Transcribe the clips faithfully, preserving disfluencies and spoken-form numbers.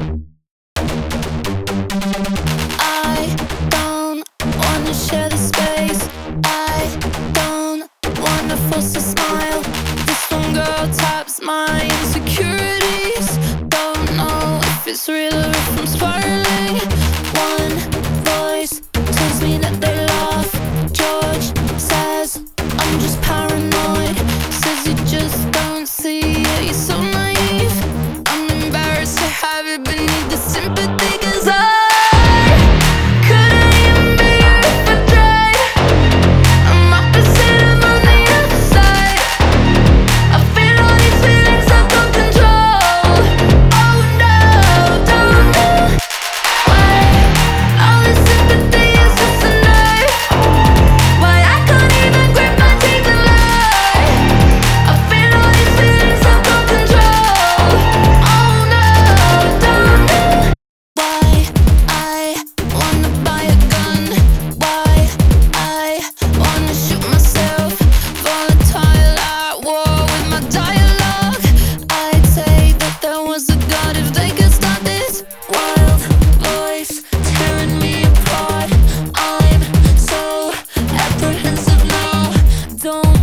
I don't wanna share the space. I don't wanna force a smile. This one girl taps my insecurities. Don't know if it's real or if I'm spiraling. One voice tells me that they laugh. George says I'm just paranoid. Says you just don't see it, you're so naive. I'm embarrassed to have it beneath the sympathy, 'cause I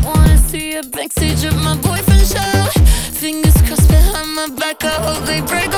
backstage of my boyfriend's show. Fingers crossed behind my back, I hope they break.